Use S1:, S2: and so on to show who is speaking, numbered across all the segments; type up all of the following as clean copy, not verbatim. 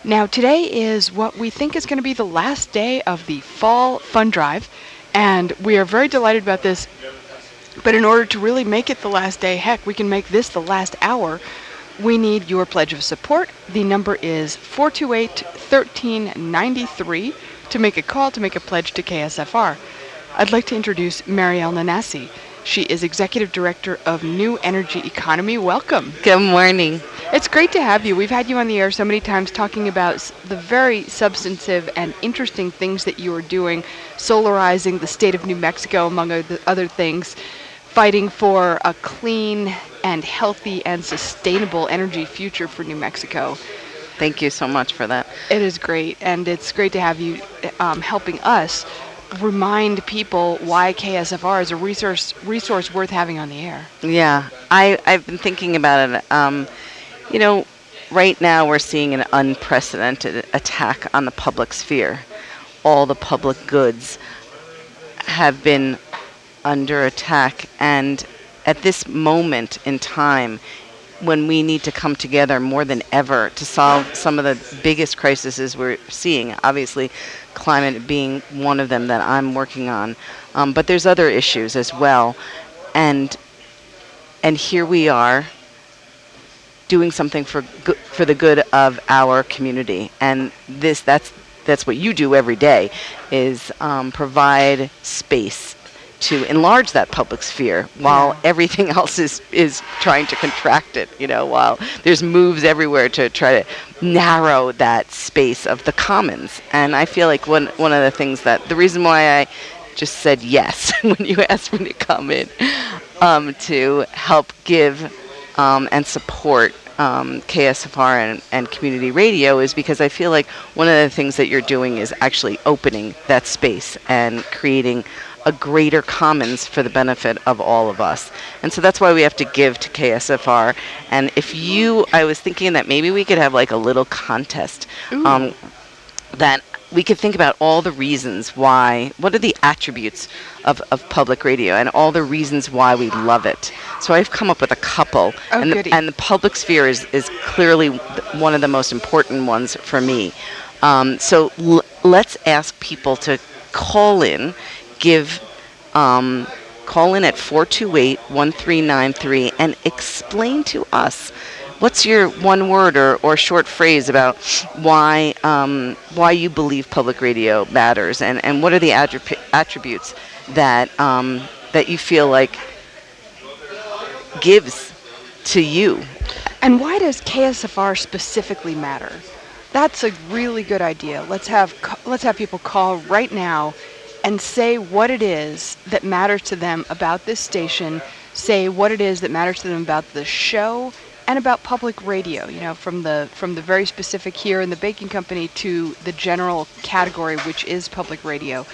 S1: Now, today is what we think is going to be the last day of the Fall Fund Drive, and we are very delighted about this. But in order to really make it the last day, heck, we can make this the last hour, we need your pledge of support. The number is 428-1393 to make a call, to make a pledge to KSFR. I'd like to introduce Marielle Nanasi. She is Executive Director of New Energy Economy. Welcome.
S2: Good morning.
S1: It's great to have you. We've had you on the air so many times talking about the very substantive and interesting things that you are doing, solarizing the state of New Mexico, among other things, fighting for a clean and healthy and sustainable energy future for New Mexico.
S2: Thank you so much for that.
S1: It is great, and it's great to have you helping us remind people why KSFR is a resource worth having on the air.
S2: Yeah, I've been thinking about it. Right now we're seeing an unprecedented attack on the public sphere. All the public goods have been under attack, and at this moment in time, when we need to come together more than ever to solve some of the biggest crises we're seeing, obviously climate being one of them that I'm working on, but there's other issues as well, and here we are doing something for the good of our community, and that's what you do every day, is provide space to enlarge that public sphere while everything else is trying to contract it, while there's moves everywhere to try to narrow that space of the commons. And I feel like one of the things the reason why I just said yes when you asked me to come in to help give and support KSFR and community radio is because I feel like one of the things that you're doing is actually opening that space and creating a greater commons for the benefit of all of us. And so that's why we have to give to KSFR. And I was thinking that maybe we could have like a little contest that we could think about all the reasons why, what are the attributes of public radio and all the reasons why we love it. So I've come up with a couple. And the public sphere is clearly one of the most important ones for me. So let's ask people to call in. Call in at 428-1393 and explain to us what's your one word or short phrase about why you believe public radio matters, and what are the attributes that you feel like gives to you.
S1: And why does KSFR specifically matter? That's a really good idea. Let's have people call right now and say what it is that matters to them about this station, say what it is that matters to them about the show and about public radio, from the very specific here in the baking company to the general category, which is public radio.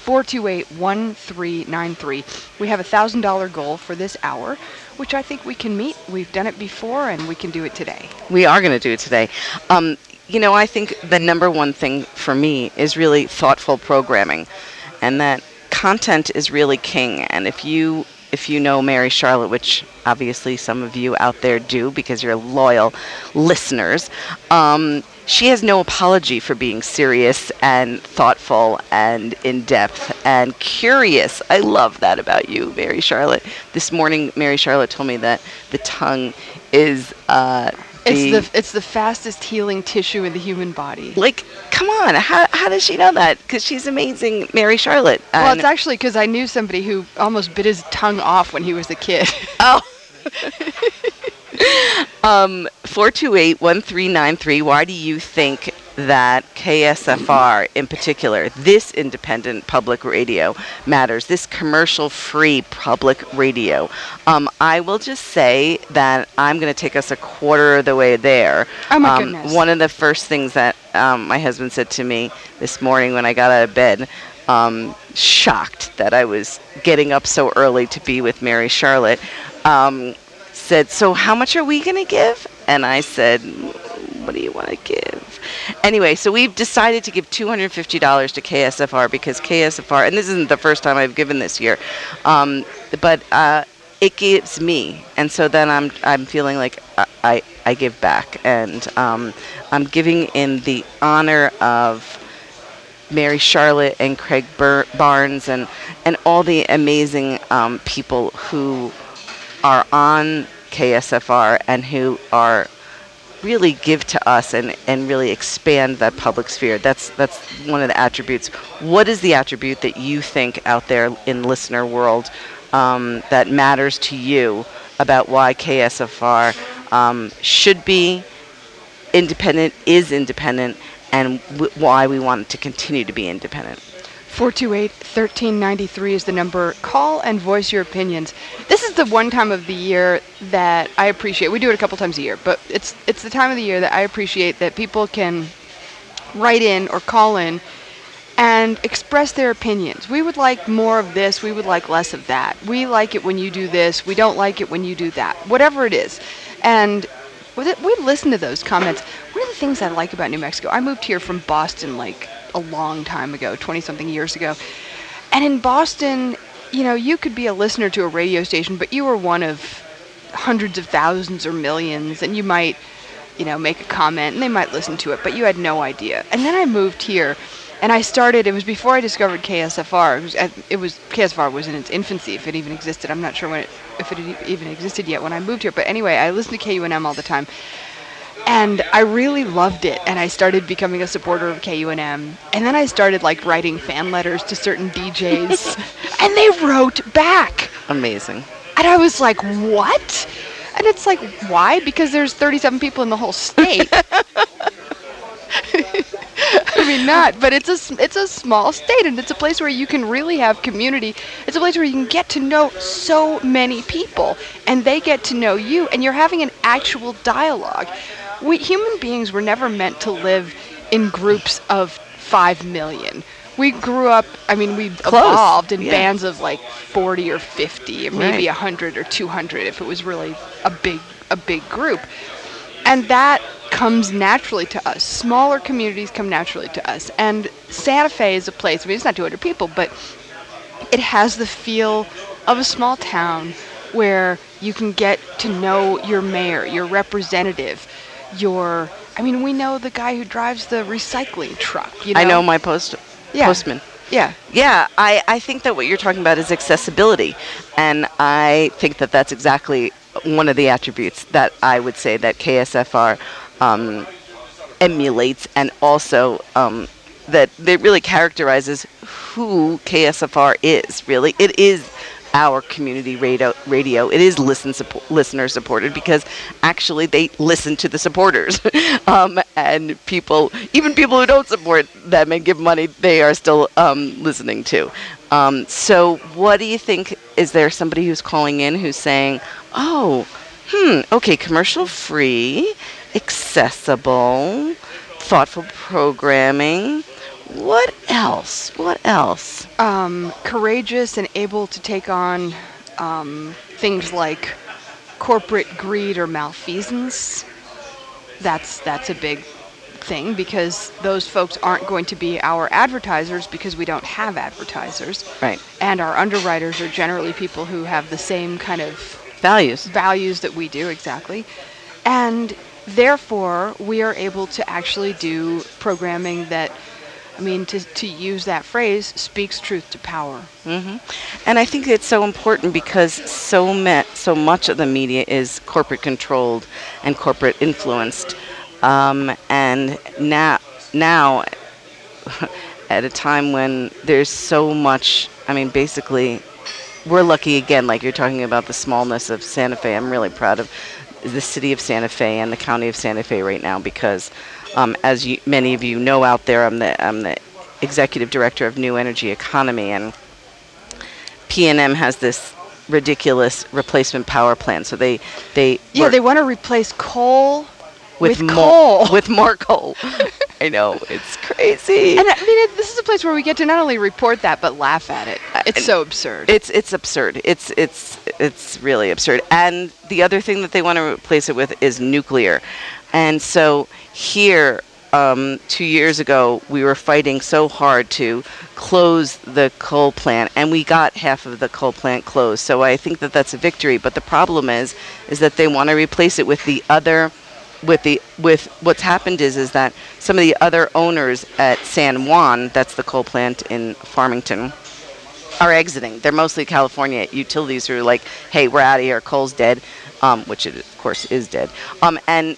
S1: 428-1393. We have a $1,000 goal for this hour, which I think we can meet. We've done it before, and we can do it today.
S2: We are going to do it today. I think the number one thing for me is really thoughtful programming. And that content is really king. And if you know Mary Charlotte, which obviously some of you out there do because you're loyal listeners, she has no apology for being serious and thoughtful and in-depth and curious. I love that about you, Mary Charlotte. This morning, Mary Charlotte told me that the tongue is
S1: it's the fastest healing tissue in the human body.
S2: Like, come on, how does she know that? Because she's amazing, Mary Charlotte.
S1: Well, it's actually because I knew somebody who almost bit his tongue off when he was a kid.
S2: Oh. 428-1393. Why do you think that KSFR in particular, this independent public radio matters, this commercial-free public radio? I will just say that I'm going to take us a quarter of the way there.
S1: Oh my goodness.
S2: One of the first things that my husband said to me this morning when I got out of bed, shocked that I was getting up so early to be with Mary Charlotte, said, "So how much are we going to give?" And I said, "What do you want to give?" Anyway, so we've decided to give $250 to KSFR because KSFR, and this isn't the first time I've given this year, but it gives me, and so then I'm feeling like I give back, and I'm giving in the honor of Mary Charlotte and Craig Barnes and all the amazing people who are on KSFR and who are really give to us and really expand that public sphere. That's one of the attributes. What is the attribute that you think out there in listener world that matters to you about why KSFR should be independent, is independent, and why we want it to continue to be independent?
S1: 428-1393 is the number. Call and voice your opinions. This is the one time of the year that I appreciate. We do it a couple times a year, but it's the time of the year that I appreciate that people can write in or call in and express their opinions. We would like more of this. We would like less of that. We like it when you do this. We don't like it when you do that. Whatever it is. And we listen to those comments. One of the things I like about New Mexico, I moved here from Boston like a long time ago, 20-something years ago. And in Boston, you could be a listener to a radio station, but you were one of hundreds of thousands or millions, and you might, make a comment, and they might listen to it, but you had no idea. And then I moved here, and I started, it was before I discovered KSFR. KSFR was in its infancy, if it even existed. I'm not sure if it even existed yet when I moved here. But anyway, I listened to KUNM all the time. And I really loved it, and I started becoming a supporter of KUNM. And then I started writing fan letters to certain DJs, and they wrote back.
S2: Amazing.
S1: And I was like, what? And it's like, why? Because there's 37 people in the whole state. I mean, not, but it's a small state, and it's a place where you can really have community. It's a place where you can get to know so many people, and they get to know you, and you're having an actual dialogue. We human beings were never meant to live in groups of 5 million. We grew up, we evolved in bands of 40 or 50, or maybe 100 or 200 if it was really a big group. And that comes naturally to us. Smaller communities come naturally to us. And Santa Fe is a place, it's not 200 people, but it has the feel of a small town where you can get to know your mayor, your representative, we know the guy who drives the recycling truck.
S2: I know my postman.
S1: Yeah.
S2: Yeah, I think that what you're talking about is accessibility. And I think that that's exactly one of the attributes that I would say that KSFR emulates, and also that it really characterizes who KSFR is, really. It is our community radio. It is listener supported, because actually they listen to the supporters. And even people who don't support them and give money, they are still listening to. So what do you think? Is there somebody who's calling in who's saying, okay, commercial free, accessible, thoughtful programming. What else?
S1: Courageous and able to take on things like corporate greed or malfeasance. That's a big thing, because those folks aren't going to be our advertisers, because we don't have advertisers.
S2: Right.
S1: And our underwriters are generally people who have the same kind of
S2: values
S1: that we do, exactly. And therefore, we are able to actually do programming that, to use that phrase, speaks truth to power.
S2: Mm-hmm. And I think it's so important, because so much of the media is corporate controlled and corporate influenced. And now, at a time when there's so much, basically, we're lucky again, like you're talking about the smallness of Santa Fe. I'm really proud of the city of Santa Fe and the county of Santa Fe right now, because as many of you know out there, I'm the executive director of New Energy Economy, and PNM has this ridiculous replacement power plan. So they
S1: want to replace coal with
S2: coal. With more coal. I know, it's crazy.
S1: And this is a place where we get to not only report that, but laugh at it. It's so absurd.
S2: It's absurd. It's really absurd. And the other thing that they want to replace it with is nuclear. And so here, 2 years ago, we were fighting so hard to close the coal plant, and we got half of the coal plant closed. So I think that that's a victory. But the problem is that they want to replace it with the other with what's happened is that some of the other owners at San Juan, that's the coal plant in Farmington, are exiting. They're mostly California utilities who are like, hey, we're out of here, coal's dead, which it of course is dead, and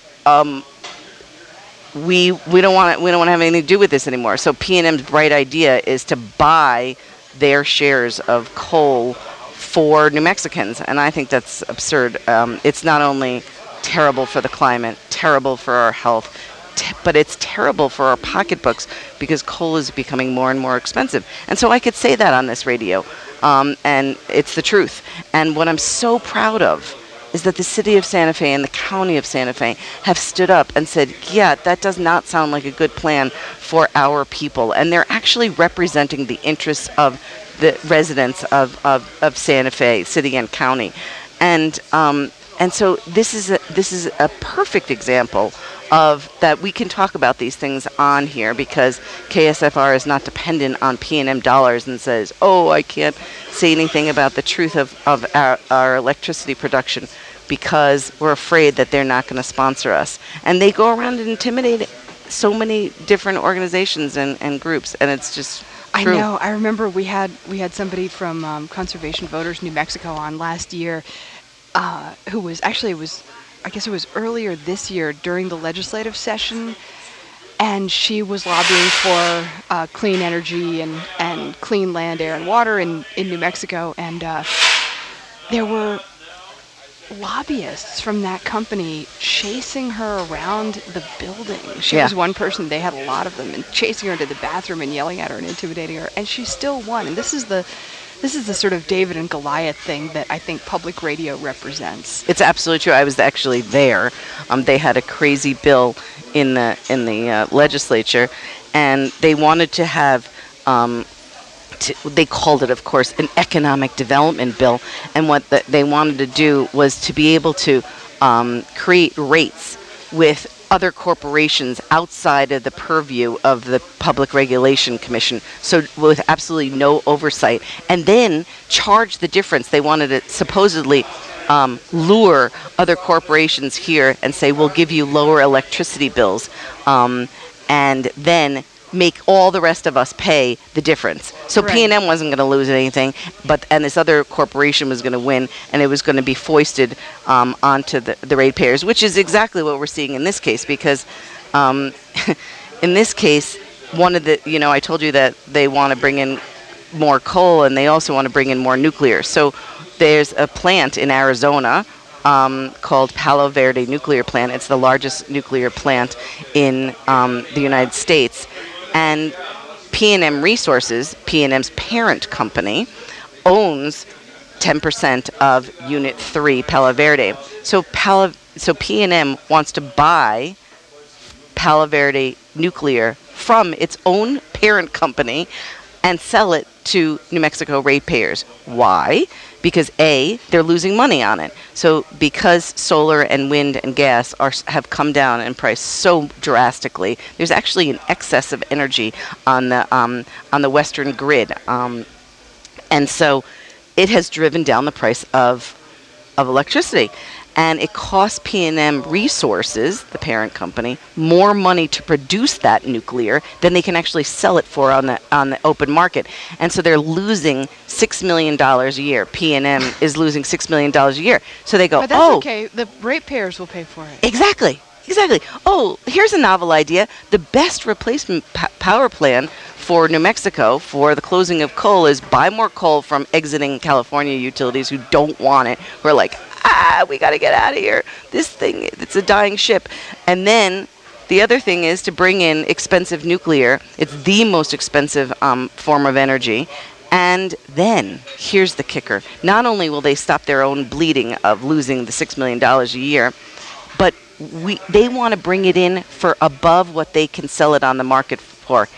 S2: we don't want to have anything to do with this anymore. So PNM's bright idea is to buy their shares of coal for New Mexicans, and I think that's absurd. It's not only terrible for the climate, terrible for our health, but it's terrible for our pocketbooks because coal is becoming more and more expensive. And so I could say that on this radio, and it's the truth. And what I'm so proud of is that the city of Santa Fe and the county of Santa Fe have stood up and said, yeah, that does not sound like a good plan for our people. And they're actually representing the interests of the residents of Santa Fe, city and county. And so this is a perfect example of that we can talk about these things on here because KSFR is not dependent on PNM dollars and says, oh, I can't say anything about the truth of our electricity production because we're afraid that they're not going to sponsor us. And they go around and intimidate so many different organizations and groups, and it's just true.
S1: I know. I remember we had somebody from Conservation Voters New Mexico on last year who was actually, I guess it was earlier this year during the legislative session, and she was lobbying for clean energy and clean land, air, and water in New Mexico, and there were lobbyists from that company chasing her around the building. She was one person, they had a lot of them, and chasing her to the bathroom and yelling at her and intimidating her, and she still won. And this is the sort of David and Goliath thing that I think public radio represents.
S2: It's absolutely true. I was actually there. They had a crazy bill in the legislature, and they wanted to have. They called it, of course, an economic development bill, and what they wanted to do was to be able to create rates with other corporations outside of the purview of the Public Regulation Commission, so with absolutely no oversight, and then charge the difference. They wanted to supposedly lure other corporations here and say, we'll give you lower electricity bills, and then make all the rest of us pay the difference. So right. PNM wasn't going to lose anything, and this other corporation was going to win, and it was going to be foisted onto the ratepayers, which is exactly what we're seeing in this case, because in this case, one of the, I told you that they want to bring in more coal, and they also want to bring in more nuclear. So there's a plant in Arizona called Palo Verde Nuclear Plant. It's the largest nuclear plant in the United States. And PNM Resources, PNM's parent company, owns 10% of Unit 3, Palo Verde. So PNM wants to buy Palo Verde Nuclear from its own parent company and sell it to New Mexico ratepayers. Why? Because A, they're losing money on it. So because solar and wind and gas have come down in price so drastically, there's actually an excess of energy on the Western grid, and so it has driven down the price of electricity. And it costs PNM Resources, the parent company, more money to produce that nuclear than they can actually sell it for on the open market. And so they're losing $6 million a year. PNM is losing $6 million a year. So they go,
S1: but that's okay. The ratepayers will pay for it.
S2: Exactly. Oh, here's a novel idea. The best replacement power plan for New Mexico for the closing of coal is buy more coal from exiting California utilities who don't want it, who are like, we got to get out of here. This thing, it's a dying ship. And then the other thing is to bring in expensive nuclear. It's the most expensive form of energy. And then, here's the kicker. Not only will they stop their own bleeding of losing the $6 million a year, but they want to bring it in for above what they can sell it on the market for,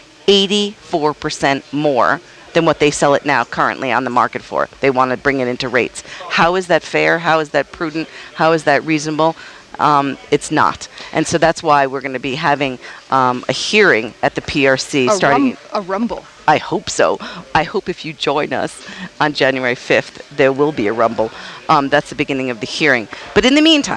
S2: 84% more than what they sell it now currently on the market for. They want to bring it into rates. How is that fair? How is that prudent? How is that reasonable? It's not. And so that's why we're going to be having a hearing at the PRC starting...
S1: A rumble.
S2: I hope so. I hope if you join us on January 5th, there will be a rumble. That's the beginning of the hearing. But in the meantime,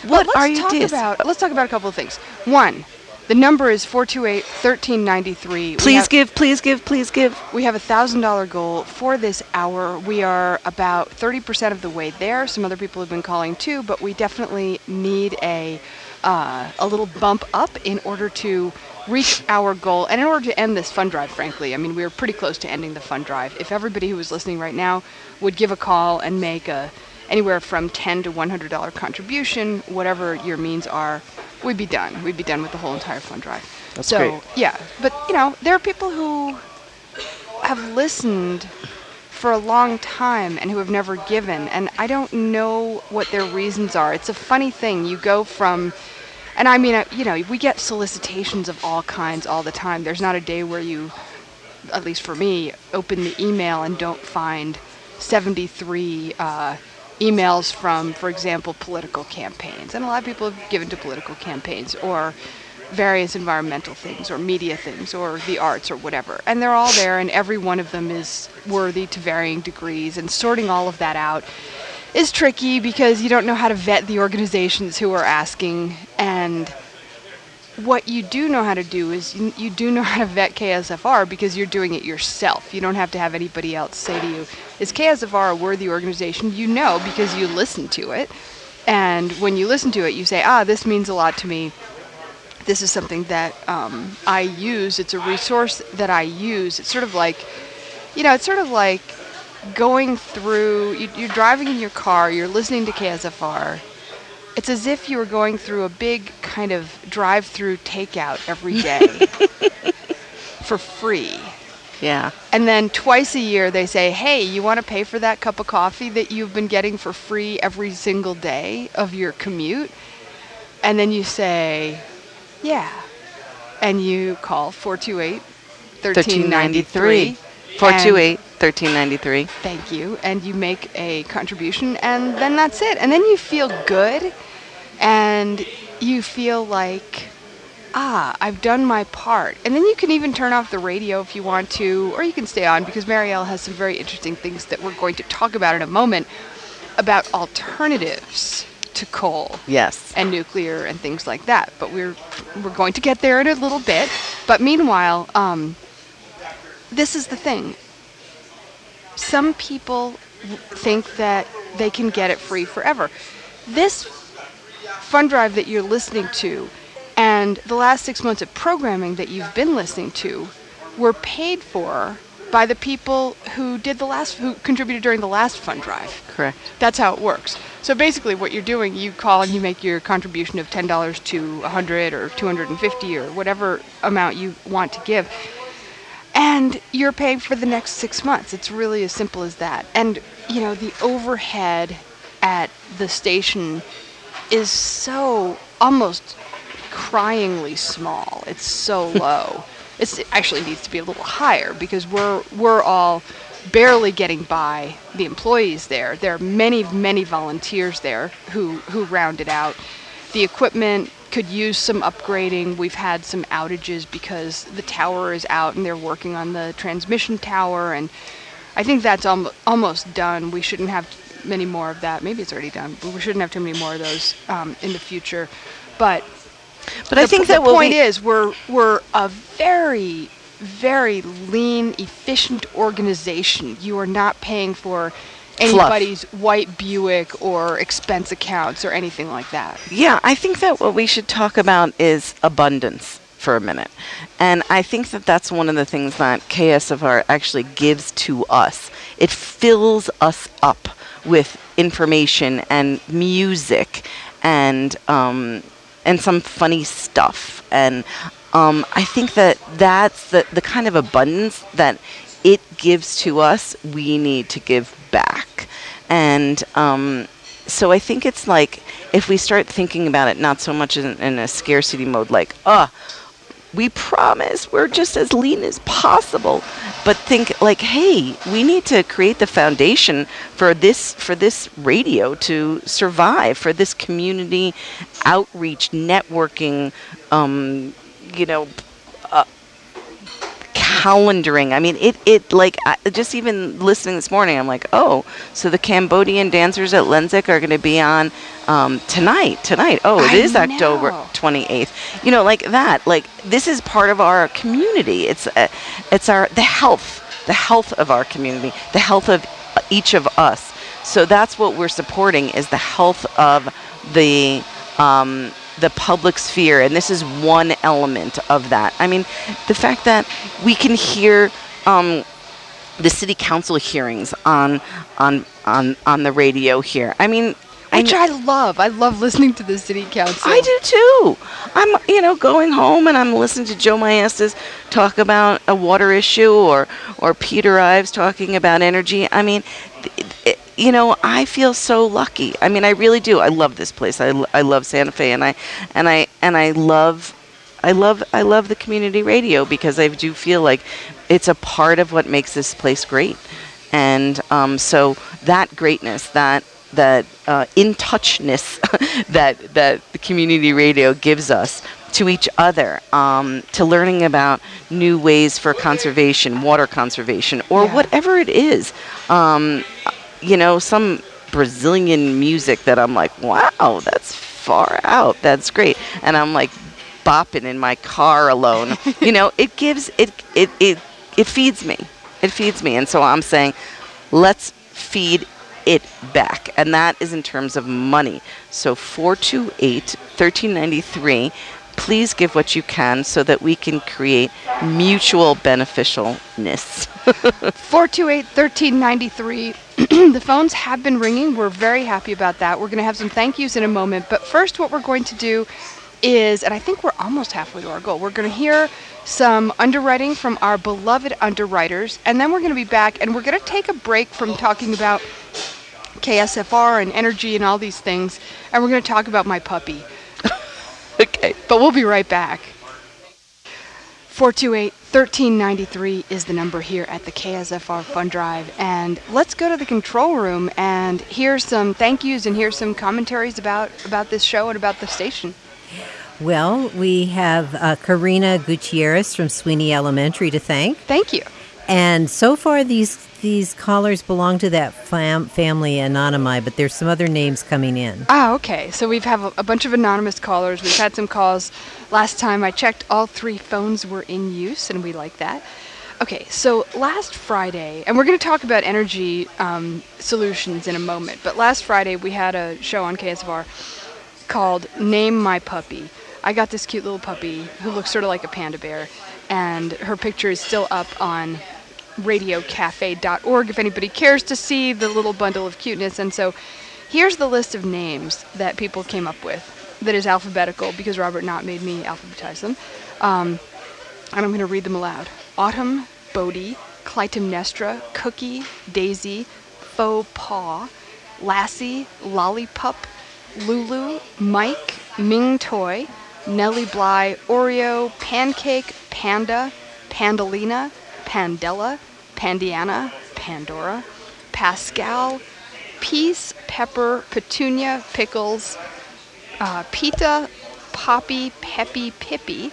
S2: What are your ideas?
S1: Let's talk about a couple of things. One, the number is 428-1393.
S2: Please give.
S1: We have a $1,000 goal for this hour. We are about 30% of the way there. Some other people have been calling too, but we definitely need a little bump up in order to reach our goal and in order to end this fund drive, frankly. I mean, we're pretty close to ending the fund drive. If everybody who is listening right now would give a call and make anywhere from $10 to $100 contribution, whatever your means are, we'd be done. We'd be done with the whole entire fund drive.
S2: That's great.
S1: Yeah, but there are people who have listened for a long time and who have never given, and I don't know what their reasons are. It's a funny thing. You go from, and I mean, we get solicitations of all kinds all the time. There's not a day where you, at least for me, open the email and don't find 73 emails from, for example, political campaigns. And a lot of people have given to political campaigns or various environmental things or media things or the arts or whatever. And they're all there, and every one of them is worthy to varying degrees. And sorting all of that out is tricky because you don't know how to vet the organizations who are asking. And what you do know how to do is you do know how to vet KSFR because you're doing it yourself. You don't have to have anybody else say to you, is KSFR a worthy organization? You know because you listen to it. And when you listen to it, you say, this means a lot to me. This is something that I use. It's a resource that I use. It's sort of like, going through, you're driving in your car, you're listening to KSFR. It's as if you were going through a big kind of drive-through takeout every day for free.
S2: Yeah.
S1: And then twice a year they say, hey, you want to pay for that cup of coffee that you've been getting for free every single day of your commute? And then you say, yeah. And you call 428-1393.
S2: 428-1393.
S1: Thank you. And you make a contribution, and then that's it. And then you feel good, and you feel like, I've done my part. And then you can even turn off the radio if you want to, or you can stay on, because Marielle has some very interesting things that we're going to talk about in a moment about alternatives to coal.
S2: Yes.
S1: And nuclear and things like that. But we're going to get there in a little bit. But meanwhile, this is the thing. Some people think that they can get it free forever. This fund drive that you're listening to and the last 6 months of programming that you've been listening to were paid for by the people who contributed during the last fund drive.
S2: Correct.
S1: That's how it works. So basically what you're doing, you call and you make your contribution of $10 to $100 or $250 or whatever amount you want to give. And you're paying for the next 6 months. It's really as simple as that. And, the overhead at the station is so almost cryingly small. It's so low. It actually needs to be a little higher because we're all barely getting by the employees there. There are many, many volunteers there who round it out. The equipment could use some upgrading. We've had some outages because the tower is out and they're working on the transmission tower, and I think that's almost done. We shouldn't have many more of that. Maybe it's already done, but we shouldn't have too many more of those in the future. But
S2: I think that
S1: the point is we're a very, very lean, efficient organization. You are not paying for anybody's white Buick or expense accounts or anything like that.
S2: Yeah, I think that what we should talk about is abundance for a minute. And I think that that's one of the things that KSFR actually gives to us. It fills us up with information and music and some funny stuff. And I think that that's the kind of abundance that it gives to us, we need to give back. And so I think it's like, if we start thinking about it not so much in a scarcity mode, like, we promise we're just as lean as possible, but think like, hey, we need to create the foundation for this radio to survive, for this community outreach, networking, calendaring. I mean, just even listening this morning, I'm like, oh, so the Cambodian dancers at Lenzik are going to be on tonight. Oh, it is October 28th. Like that. Like, this is part of our community. It's the health of our community, the health of each of us. So that's what we're supporting, is the health of the public sphere, and this is one element of that. I mean, the fact that we can hear the city council hearings on the radio here. I mean,
S1: which I love. I love listening to the city council.
S2: I do too. I'm going home and I'm listening to Joe Maestas talk about a water issue, or Peter Ives talking about energy. I mean, I feel so lucky. I mean, I really do. I love this place. I love Santa Fe, and I love the community radio, because I do feel like it's a part of what makes this place great. And so that greatness, that in touchness that the community radio gives us to each other, to learning about new ways for conservation, water conservation, or whatever it is. Some Brazilian music that I'm like, wow, that's far out. That's great. And I'm like bopping in my car alone. It gives, it feeds me. It feeds me. And so I'm saying, let's feed it back. And that is in terms of money. So 428-1393, please give what you can so that we can create mutual beneficialness.
S1: 428-1393. The phones have been ringing. We're very happy about that. We're going to have some thank yous in a moment. But first, what we're going to do is, and I think we're almost halfway to our goal, we're going to hear some underwriting from our beloved underwriters, and then we're going to be back, and we're going to take a break from talking about KSFR and energy and all these things, and we're going to talk about my puppy.
S2: Okay.
S1: But we'll be right back. 428-1393 is the number here at the KSFR Fund Drive. And let's go to the control room and hear some thank yous and hear some commentaries about this show and about the station.
S3: Well, we have Karina Gutierrez from Sweeney Elementary to thank.
S1: Thank you.
S3: And so far, these callers belong to that family Anonymi, but there's some other names coming in.
S1: Ah, okay. So we've have a bunch of anonymous callers. We've had some calls. Last time I checked, all 3 phones were in use, and we like that. Okay, so last Friday, and we're going to talk about energy solutions in a moment, but last Friday we had a show on KSFR called Name My Puppy. I got this cute little puppy who looks sort of like a panda bear, and her picture is still up on radiocafe.org if anybody cares to see the little bundle of cuteness. And so here's the list of names that people came up with that is alphabetical, because Robert Knott made me alphabetize them. And I'm going to read them aloud. Autumn, Bodie, Clytemnestra, Cookie, Daisy, Faux Paw, Lassie, Lollipop, Lulu, Mike, Ming Toy, Nellie Bly, Oreo, Pancake, Panda, Pandalina, Pandella, Pandiana, Pandora, Pascal, Peace, Pepper, Petunia, Pickles, Pita, Poppy, Peppy, Pippy,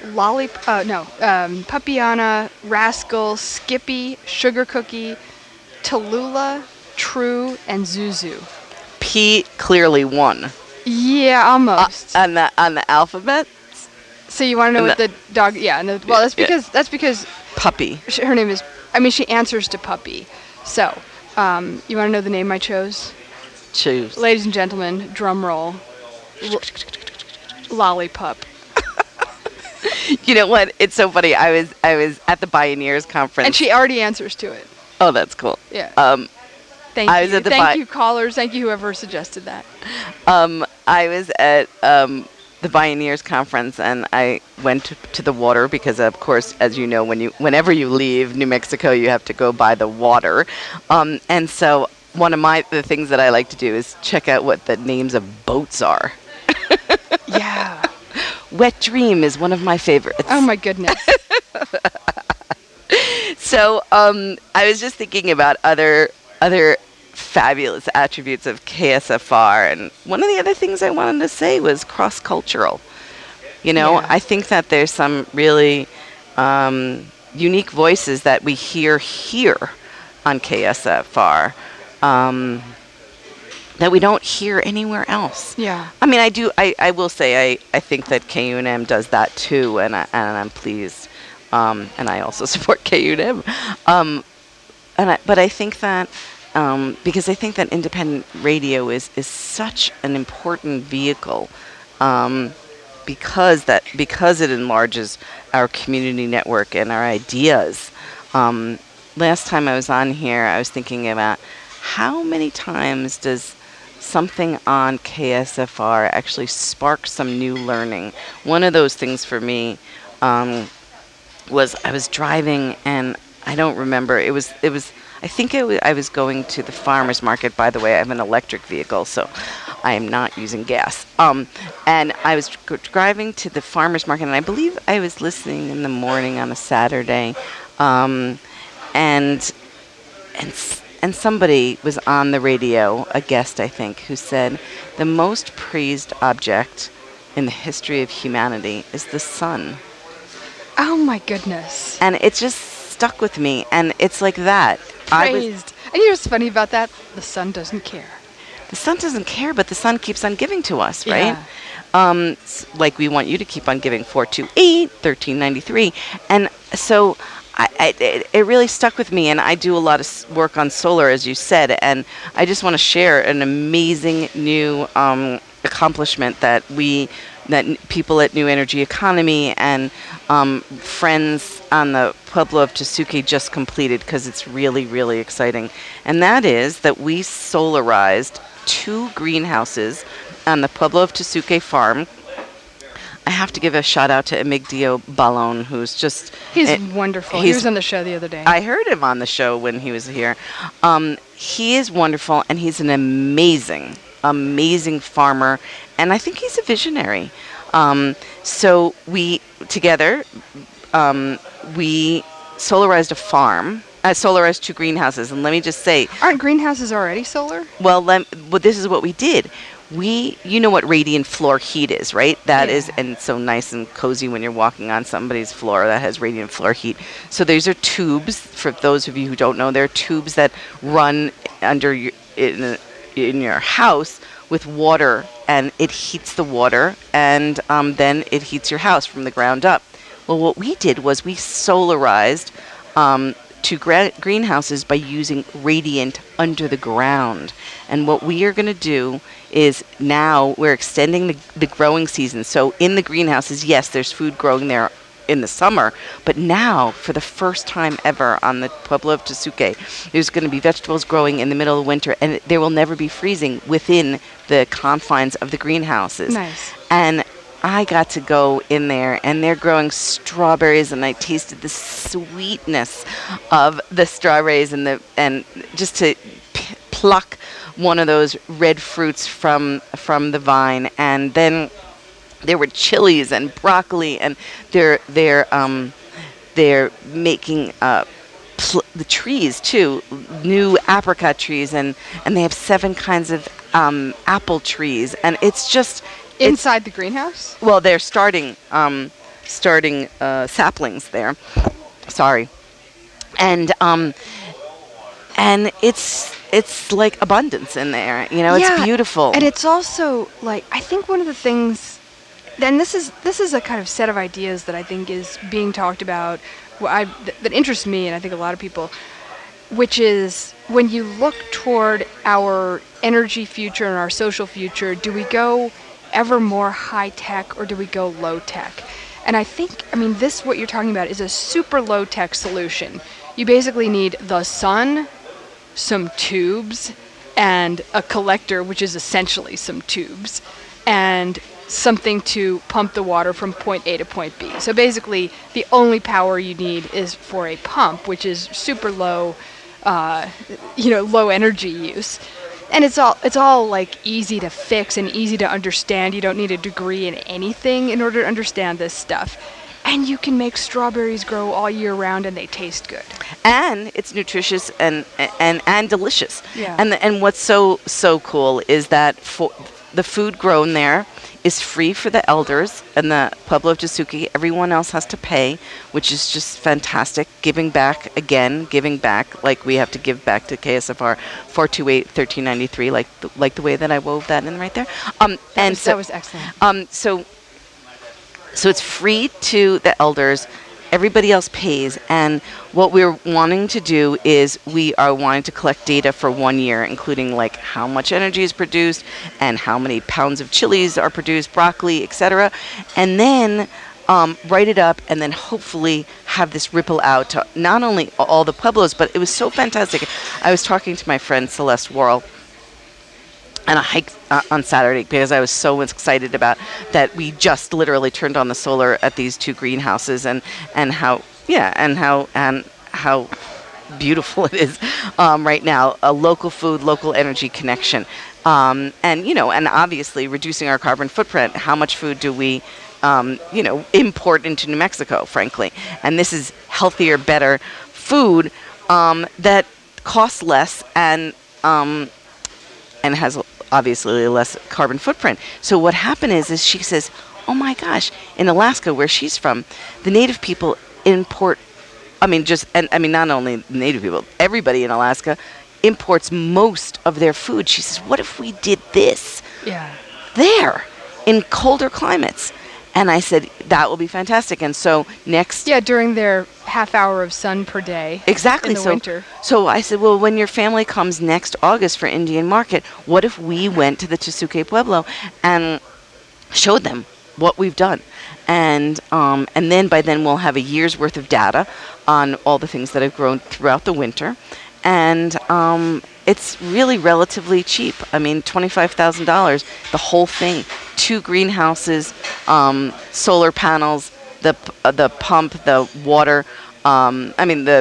S1: Puppyana, Rascal, Skippy, Sugar Cookie, Tallulah, True, and Zuzu.
S2: P clearly won.
S1: Yeah, almost.
S2: On the alphabet.
S1: So you want to know what the dog? Yeah, well, that's because
S2: Puppy.
S1: Her name is. I mean, she answers to Puppy. So, you want to know the name I chose?
S2: Choose.
S1: Ladies and gentlemen, drum roll. Lollipop.
S2: You know what? It's so funny. I was at the Bioneers conference,
S1: and she already answers to it.
S2: Oh, that's cool.
S1: Yeah.
S2: Thank you.
S1: Thank you, callers. Thank you, whoever suggested that.
S2: I was at the Bioneers conference, and I went to the water because, of course, as you know, whenever you leave New Mexico, you have to go by the water. And so one of the things that I like to do is check out what the names of boats are.
S1: Yeah.
S2: Wet Dream is one of my favorites.
S1: Oh, my goodness.
S2: So I was just thinking about other fabulous attributes of KSFR, and one of the other things I wanted to say was cross-cultural. I think that there's some really unique voices that we hear here on KSFR. That we don't hear anywhere else.
S1: Yeah.
S2: I mean, I will say, I think that KUNM does that too, and I'm pleased. And I also support KUNM. But I think that, because I think that independent radio is such an important vehicle, because it enlarges our community network and our ideas. Last time I was on here, I was thinking about how many times does something on KSFR actually spark some new learning. One of those things for me was I was driving, and I don't remember. I was going to the farmer's market. By the way, I have an electric vehicle, so I am not using gas. And I was driving to the farmer's market, and I believe I was listening in the morning on a Saturday, and somebody was on the radio, a guest, I think, who said, the most praised object in the history of humanity is the sun.
S1: Oh, my goodness.
S2: And it just stuck with me, and it's like that.
S1: Praised. And you know what's funny about that? The sun doesn't care.
S2: The sun doesn't care, but the sun keeps on giving to us, right?
S1: Yeah.
S2: Like we want you to keep on giving, 428-1393. And so it really stuck with me, and I do a lot of work on solar, as you said, and I just want to share an amazing new accomplishment that people at New Energy Economy and friends on the Pueblo of Tesuque just completed, because it's really, really exciting. And that is that we solarized 2 greenhouses on the Pueblo of Tesuque farm. I have to give a shout out to Emigdio Balon, who's just...
S1: He's wonderful. He was on the show the other day.
S2: I heard him on the show when he was here. He is wonderful, and he's an amazing farmer, and I think he's a visionary. So we, together, we solarized a farm, solarized 2 greenhouses, and let me just say...
S1: Aren't greenhouses already solar?
S2: Well, this is what we did. You know what radiant floor heat is, right? That is, and it's so nice and cozy when you're walking on somebody's floor that has radiant floor heat. So these are tubes. For those of you who don't know, they're tubes that run under in your house with water, and it heats the water, and then it heats your house from the ground up. Well, what we did was we solarized 2 greenhouses by using radiant under the ground. And what we are going to do is now we're extending the growing season. So in the greenhouses, yes, there's food growing there in the summer, but now for the first time ever on the Pueblo of Tesuque, there's going to be vegetables growing in the middle of winter, and there will never be freezing within the confines of the greenhouses.
S1: Nice.
S2: And I got to go in there, and they're growing strawberries, and I tasted the sweetness of the strawberries and just to pluck one of those red fruits from the vine. And then there were chilies and broccoli, and they're making the trees too, new apricot trees, and they have 7 kinds of apple trees, and it's just
S1: inside the greenhouse.
S2: Well, they're starting saplings there. Sorry, and it's like abundance in there. You know, it's beautiful.
S1: And it's also like, I think one of the things, and this is a kind of set of ideas that I think is being talked about, that interests me, and I think a lot of people, which is when you look toward our energy future and our social future, do we go ever more high tech or do we go low tech? And I think, what you're talking about is a super low tech solution. You basically need the sun, some tubes, and a collector, which is essentially some tubes, and something to pump the water from point A to point B. So basically, the only power you need is for a pump, which is super low, low energy use. And it's all like easy to fix and easy to understand. You don't need a degree in anything in order to understand this stuff. And you can make strawberries grow all year round, and they taste good.
S2: And it's nutritious and delicious.
S1: Yeah.
S2: And what's so cool is that for the food grown there is free for the elders and the Pueblo of Tesuque. Everyone else has to pay, which is just fantastic. Giving back like we have to give back to KSFR 428-1393, like the way that I wove that in right there.
S1: That was excellent.
S2: So it's free to the elders. Everybody else pays, and what we're wanting to do is we are wanting to collect data for 1 year, including like how much energy is produced and how many pounds of chilies are produced, broccoli, etc., and then write it up, and then hopefully have this ripple out to not only all the Pueblos, but it was so fantastic. I was talking to my friend Celeste Worrell on a hike on Saturday because I was so excited about that. We just literally turned on the solar at these 2 greenhouses and how beautiful it is right now. A local food, local energy connection, and obviously reducing our carbon footprint. How much food do we import into New Mexico, frankly? And this is healthier, better food that costs less and has obviously less carbon footprint. So what happened is she says, oh my gosh, in Alaska, where she's from, the native people import, not only native people, everybody in Alaska imports most of their food. She says, what if we did this there in colder climates? And I said, that will be fantastic. And so next...
S1: Yeah, during their half hour of sun per day.
S2: Exactly.
S1: In the winter.
S2: So I said, well, when your family comes next August for Indian Market, what if we went to the Tesuque Pueblo and showed them what we've done? And then by then we'll have a year's worth of data on all the things that have grown throughout the winter. And it's really relatively cheap. I mean, $25,000, the whole thing. 2 greenhouses, solar panels, the pump, the water. And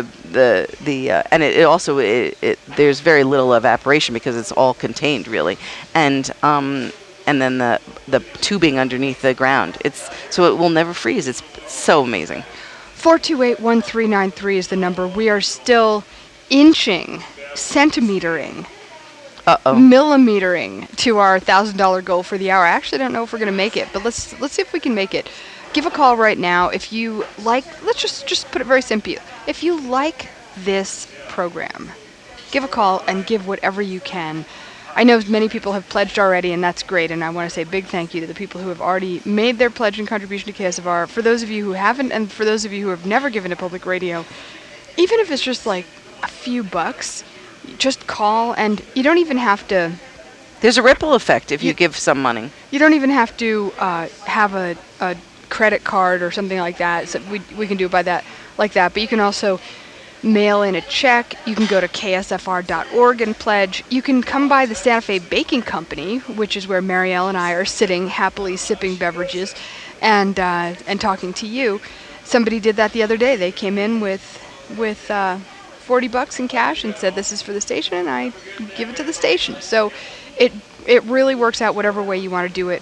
S2: it also there's very little evaporation because it's all contained really, and then the tubing underneath the ground. So it will never freeze. It's so amazing.
S1: 428-1393 is the number. We are still inching, centimetering, millimetering to our $1,000 goal for the hour. I actually don't know if we're going to make it, but let's see if we can make it. Give a call right now if you like. Let's just put it very simply. If you like this program, give a call and give whatever you can. I know many people have pledged already, and that's great, and I want to say a big thank you to the people who have already made their pledge and contribution to KSFR. For those of you who haven't, and for those of you who have never given to public radio, even if it's just like a few bucks, just call, and you don't even have to...
S2: There's a ripple effect if you give some money.
S1: You don't even have to have a credit card or something like that. So we can do it by that, like that. But you can also mail in a check. You can go to ksfr.org and pledge. You can come by the Santa Fe Baking Company, which is where Marielle and I are sitting happily sipping beverages and talking to you. Somebody did that the other day. They came in with $40 in cash and said, this is for the station, and I give it to the station. So it really works out whatever way you want to do it.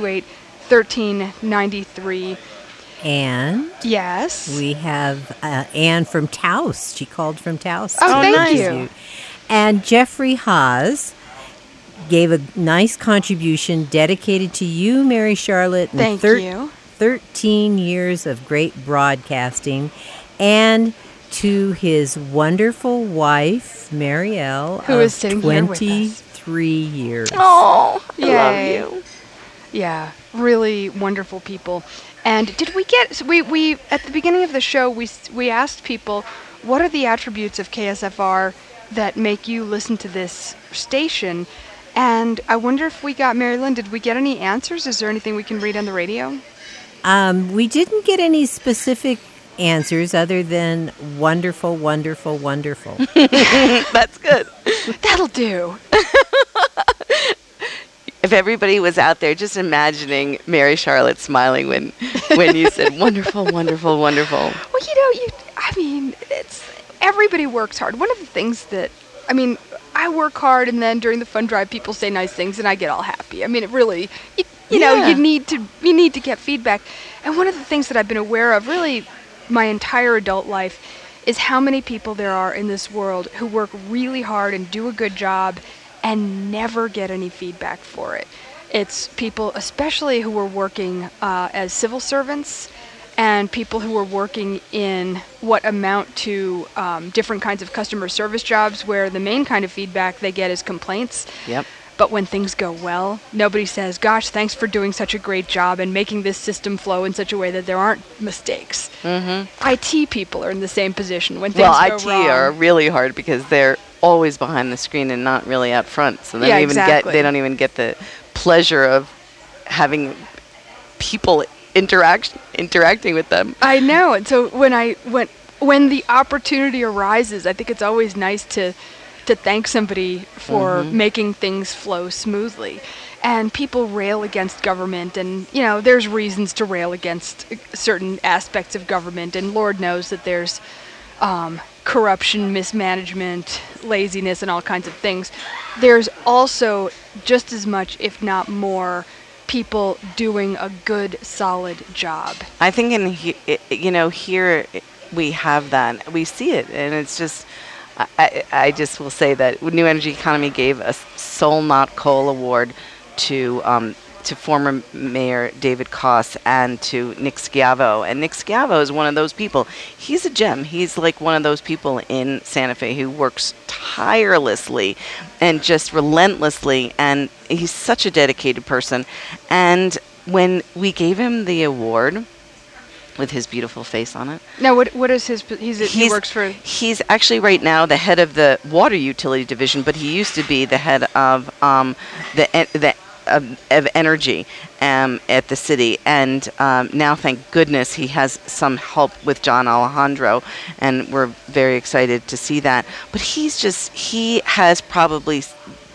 S1: 428-1393.
S3: And
S1: yes,
S3: we have Anne from Taos. She called from Taos.
S1: Oh, thank you.
S3: And Jeffrey Haas gave a nice contribution dedicated to you, Mary Charlotte. And
S1: thank you.
S3: 13 years of great broadcasting, and to his wonderful wife, Marielle,
S1: who is sitting here with us.
S2: 23 years.
S1: Oh,
S2: I love you.
S1: Yeah, really wonderful people. And did we get, we at the beginning of the show, we asked people, what are the attributes of KSFR that make you listen to this station? And I wonder if we got, Mary Lynn, did we get any answers? Is there anything we can read on the radio?
S3: We didn't get any specific answers other than wonderful, wonderful, wonderful.
S2: That's good.
S1: That'll do.
S2: If everybody was out there just imagining Mary Charlotte smiling when you said wonderful, wonderful, wonderful.
S1: Well, it's everybody works hard. One of the things that, I work hard, and then during the fund drive, people say nice things, and I get all happy. It really, you need to get feedback. And one of the things that I've been aware of, really, my entire adult life, is how many people there are in this world who work really hard and do a good job and never get any feedback for it. It's people, especially who were working as civil servants, and people who were working in what amount to different kinds of customer service jobs, where the main kind of feedback they get is complaints.
S2: Yep.
S1: But when things go well, nobody says, gosh, thanks for doing such a great job and making this system flow in such a way that there aren't mistakes. IT people are in the same position. When things go
S2: IT
S1: wrong,
S2: are really hard because they're always behind the screen and not really out front. So they
S1: Yeah,
S2: don't even
S1: exactly.
S2: they don't even get the pleasure of having people interacting with them.
S1: I know. And so when the opportunity arises, I think it's always nice to thank somebody for making things flow smoothly. And people rail against government, and there's reasons to rail against certain aspects of government, and Lord knows that there's corruption, mismanagement, laziness, and all kinds of things. There's also just as much, if not more, people doing a good, solid job.
S2: I think here we have that. We see it, and it's just. I just will say that New Energy Economy gave a Soul Not Coal award to former Mayor David Koss and to Nick Schiavo. And Nick Schiavo is one of those people. He's a gem. He's like one of those people in Santa Fe who works tirelessly and just relentlessly. And he's such a dedicated person. And when we gave him the award, with his beautiful face on it.
S1: Now, what is his? He works for.
S2: He's actually right now the head of the water utility division, but he used to be the head of of energy at the city, and now, thank goodness, he has some help with John Alejandro, and we're very excited to see that. But he has probably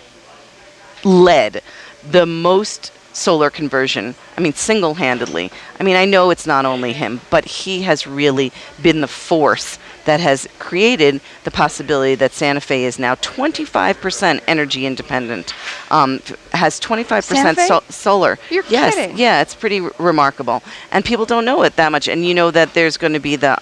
S2: led the most solar conversion, single-handedly. I know it's not only him, but he has really been the force that has created the possibility that Santa Fe is now 25% energy independent, has 25% solar.
S1: You're kidding.
S2: Yeah, it's pretty remarkable. And people don't know it that much. And you know that there's going to be the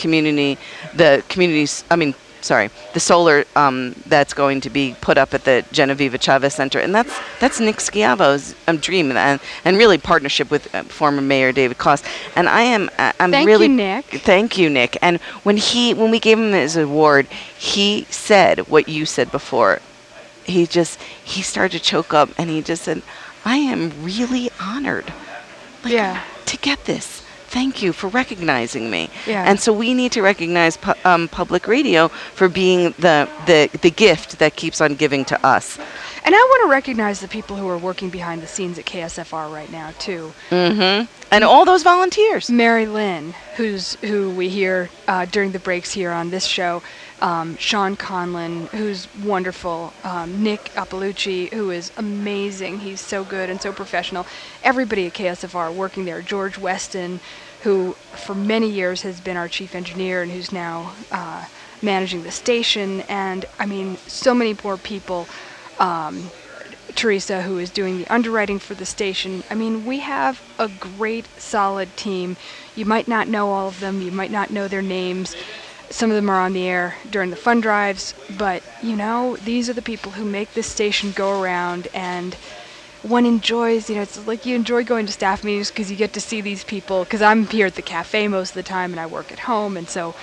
S2: solar that's going to be put up at the Genevieve Chavez Center, and that's Nick Schiavo's dream, and really partnership with former Mayor David Koss. And I'm
S1: Thank
S2: really
S1: you, Nick.
S2: Thank you, Nick. And when we gave him his award, he said what you said before. He started to choke up, and he just said, "I am really honored, to get this. Thank you for recognizing me."
S1: Yeah.
S2: And so we need to recognize public radio for being the gift that keeps on giving to us.
S1: And I want to recognize the people who are working behind the scenes at KSFR right now, too.
S2: Mm-hmm. And all those volunteers.
S1: Mary Lynn, who we hear during the breaks here on this show. Sean Conlon, who's wonderful. Nick Appalucci, who is amazing. He's so good and so professional. Everybody at KSFR working there. George Weston, who for many years has been our chief engineer and who's now managing the station. And, so many more people. Teresa, who is doing the underwriting for the station. We have a great, solid team. You might not know all of them. You might not know their names. Some of them are on the air during the fund drives. But, these are the people who make this station go around. And one enjoys, it's like you enjoy going to staff meetings because you get to see these people. Because I'm here at the cafe most of the time and I work at home. And so,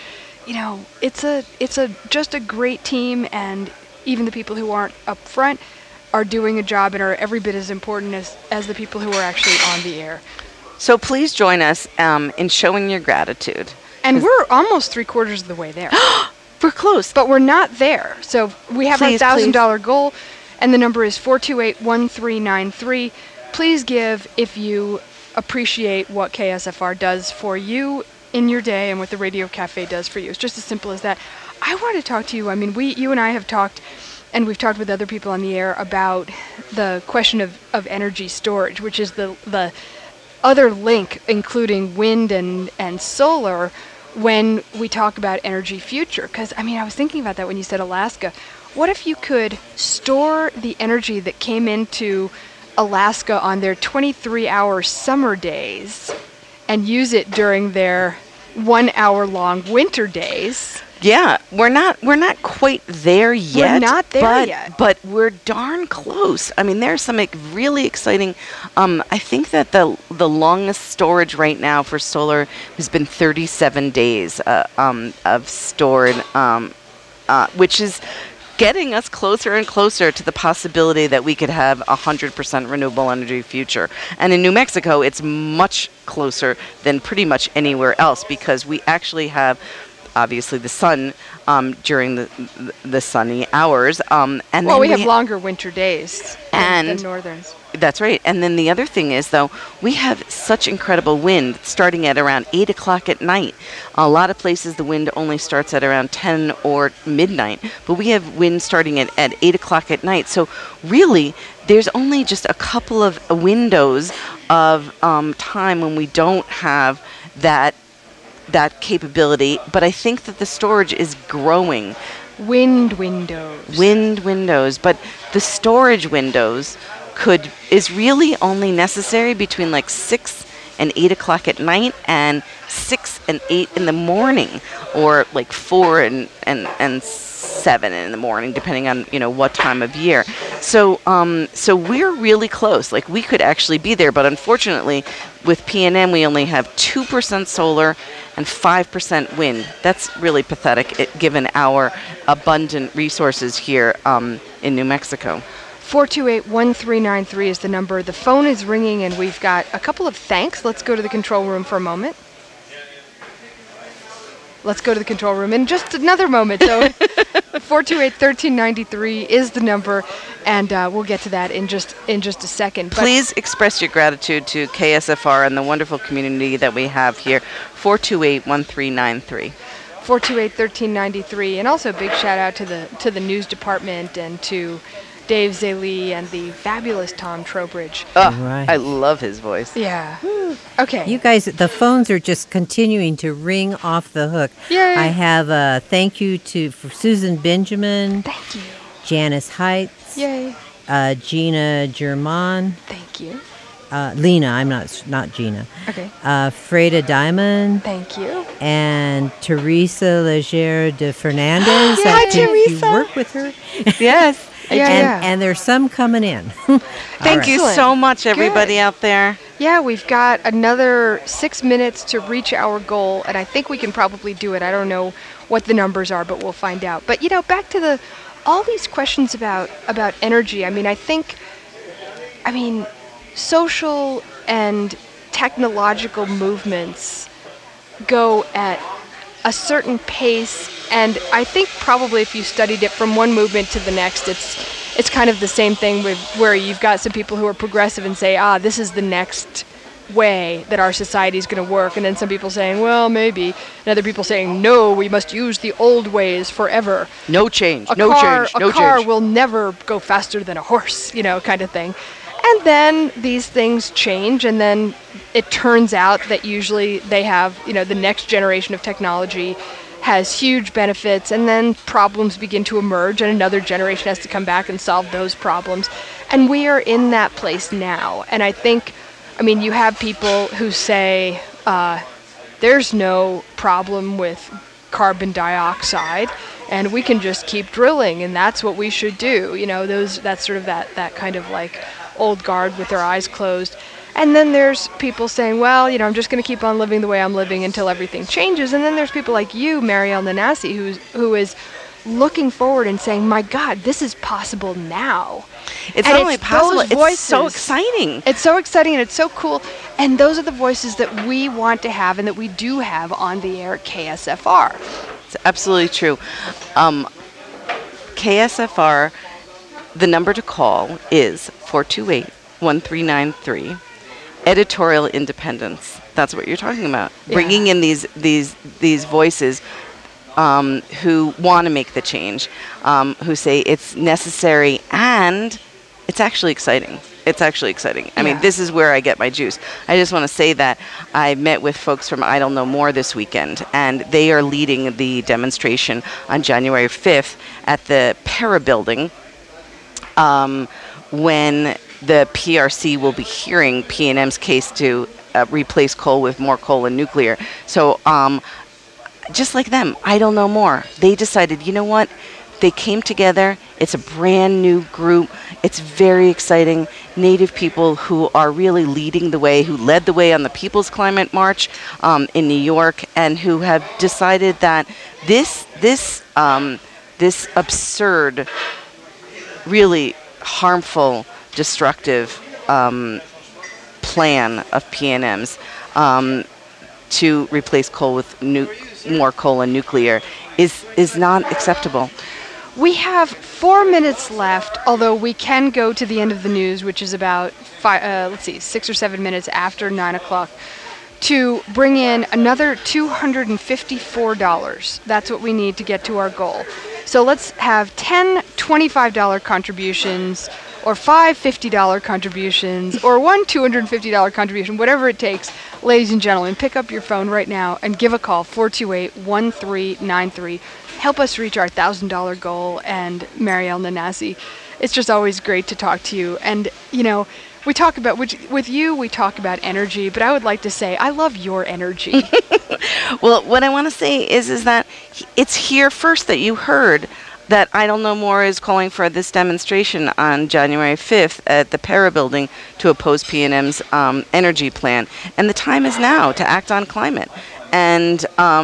S1: it's just a great team. And even the people who aren't up front are doing a job and are every bit as important as the people who are actually on the air.
S2: So please join us in showing your gratitude.
S1: And we're almost 3/4 of the way there.
S2: We're close.
S1: But we're not there. So we have our $1,000 goal, and the number is 428-1393. Please give if you appreciate what KSFR does for you in your day and what the Radio Cafe does for you. It's just as simple as that. I want to talk to you. You and I have talked, and we've talked with other people on the air about the question of energy storage, which is the other link, including wind and solar, when we talk about energy future. Because, I was thinking about that when you said Alaska. What if you could store the energy that came into Alaska on their 23-hour summer days and use it during their 1-hour-long winter days?
S2: Yeah, we're not quite there yet.
S1: not there yet.
S2: But we're darn close. I mean, there's some really exciting. I think that the longest storage right now for solar has been 37 days of stored, which is getting us closer and closer to the possibility that we could have 100% renewable energy future. And in New Mexico, it's much closer than pretty much anywhere else because we actually have obviously the sun during the sunny hours. And
S1: well, we have longer winter days than northerns.
S2: That's right. And then the other thing is, though, we have such incredible wind starting at around 8 o'clock at night. A lot of places the wind only starts at around 10 or midnight, but we have wind starting at 8 o'clock at night. So really, there's only just a couple of windows of time when we don't have that capability, but I think that the storage is growing.
S1: Wind windows.
S2: But the storage windows is really only necessary between like 6 and 8 o'clock at night and 6 and 8 in the morning, or like 4 and 7 in the morning, depending on what time of year. So we're really close. Like we could actually be there, but unfortunately, with PNM we only have 2% solar and 5% wind. That's really pathetic, given our abundant resources here in New Mexico.
S1: 428-1393 is the number. The phone is ringing, and we've got a couple of thanks. Let's go to the control room for a moment. Let's go to the control room in just another moment. So 428-1393 is the number, and we'll get to that in just a second.
S2: Please express your gratitude to KSFR and the wonderful community that we have here. 428-1393.
S1: 428-1393, and also a big shout out to the news department and to Dave Zaley and the fabulous Tom Trowbridge.
S2: Oh, right. I love his voice.
S1: Yeah. Okay.
S3: You guys, the phones are just continuing to ring off the hook.
S1: Yay.
S3: I have a thank you for Susan Benjamin.
S1: Thank you.
S3: Janice Heights.
S1: Yay.
S3: Gina German.
S1: Thank you.
S3: Lena, I'm not Gina.
S1: Okay.
S3: Freda Diamond.
S1: Thank you.
S3: And Teresa Leger de Fernandez.
S1: Hi, Teresa.
S3: You work with her.
S2: Yes.
S3: And there's some coming in.
S2: Thank you so much, everybody out there.
S1: Yeah, we've got another 6 minutes to reach our goal, and I think we can probably do it. I don't know what the numbers are, but we'll find out. But, back to all these questions about energy. I mean, social and technological movements go at a certain pace, and I think probably if you studied it from one movement to the next, it's kind of the same thing where you've got some people who are progressive and say, this is the next way that our society is going to work, and then some people saying, well, maybe, and other people saying, no, we must use the old ways forever.
S2: No change.
S1: A car will never go faster than a horse, kind of thing. And then these things change, and then it turns out that usually they have, the next generation of technology has huge benefits, and then problems begin to emerge, and another generation has to come back and solve those problems. And we are in that place now. And I think, you have people who say there's no problem with carbon dioxide, and we can just keep drilling, and that's what we should do. That's sort of that kind of like old guard with their eyes closed. And then there's people saying, well, I'm just going to keep on living the way I'm living until everything changes. And then there's people like you, Marielle Nanasi, who is looking forward and saying, my God, this is possible now.
S2: It's not only possible, it's so exciting.
S1: It's so exciting and it's so cool. And those are the voices that we want to have and that we do have on the air at KSFR.
S2: It's absolutely true. KSFR, the number to call is 428-1393. Editorial independence. That's what you're talking about. Yeah. Bringing in these voices who want to make the change, who say it's necessary and it's actually exciting. I mean, this is where I get my juice. I just want to say that I met with folks from Idle No More this weekend, and they are leading the demonstration on January 5th at the Para Building when the PRC will be hearing PNM's case to replace coal with more coal and nuclear. So, just like them, Idle No More. They decided, you know what? They came together. It's a brand new group. It's very exciting. Native people who are really leading the way, who led the way on the People's Climate March in New York, and who have decided that this absurd, really harmful, destructive plan of PNMs to replace coal with more coal and nuclear is not acceptable.
S1: We have 4 minutes left, although we can go to the end of the news, which is about 6 or 7 minutes after 9 o'clock, to bring in another $254. That's what we need to get to our goal. So let's have 10 $25 contributions, or 5 $50 contributions, or one $250 contribution, whatever it takes. Ladies and gentlemen, pick up your phone right now and give a call, 428-1393. Help us reach our $1,000 goal. And Marielle Nanasi, it's just always great to talk to you. And, you know, we talk about, with you, we talk about energy, but I would like to say, I love your energy.
S2: Well, what I want to say is that it's here first that you heard that Idle No More is calling for this demonstration on January 5th at the Para Building to oppose PNM's energy plan. And the time is now to act on climate. And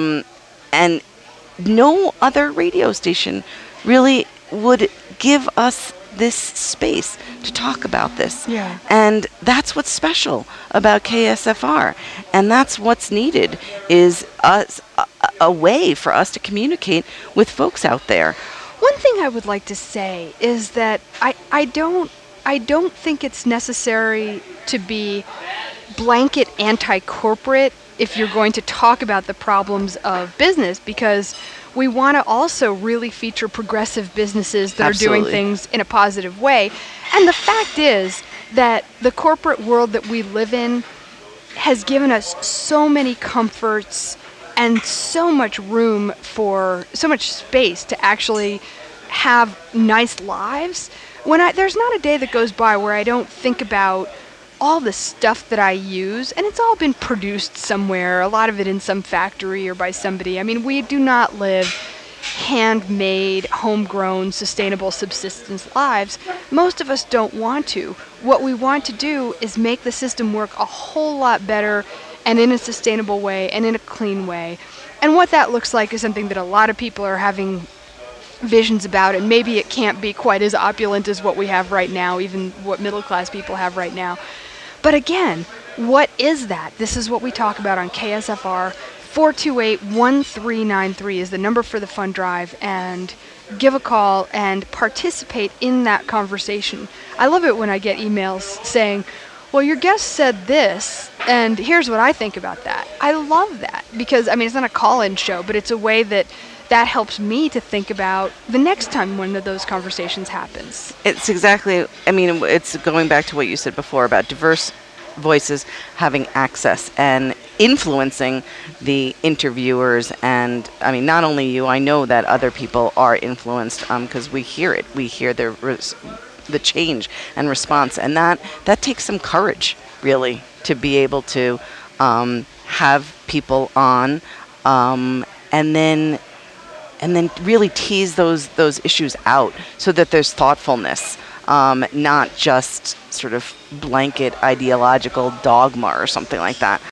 S2: no other radio station really would give us this space to talk about this.
S1: Yeah.
S2: And that's what's special about KSFR. And that's what's needed is a way for us to communicate with folks out there.
S1: One thing I would like to say is that I don't think it's necessary to be blanket anti-corporate if you're going to talk about the problems of business, because we want to also really feature progressive businesses that
S2: Absolutely.
S1: are doing things in a positive way. And the fact is that the corporate world that we live in has given us so many comforts and so much room for so much space to actually have nice lives. There's not a day that goes by where I don't think about all the stuff that I use, and it's all been produced somewhere, a lot of it in some factory or by somebody. I mean, we do not live handmade, homegrown, sustainable subsistence lives. Most of us don't want to. What we want to do is make the system work a whole lot better and in a sustainable way and in a clean way. And what that looks like is something that a lot of people are having visions about, and maybe it can't be quite as opulent as what we have right now, even what middle class people have right now. But again, what is that? This is what we talk about on KSFR. 428-1393 is the number for the fund drive, and give a call and participate in that conversation. I love it when I get emails saying, well, your guest said this, and here's what I think about that. I love that because, I mean, it's not a call-in show, but it's a way that helps me to think about the next time one of those conversations happens.
S2: It's exactly, I mean, it's going back to what you said before about diverse voices having access and influencing the interviewers. And I mean, not only you, I know that other people are influenced because we hear it. We hear the change and response. And that takes some courage, really, to be able to have people on and then really tease those issues out so that there's thoughtfulness, not just sort of blanket ideological dogma or something like that.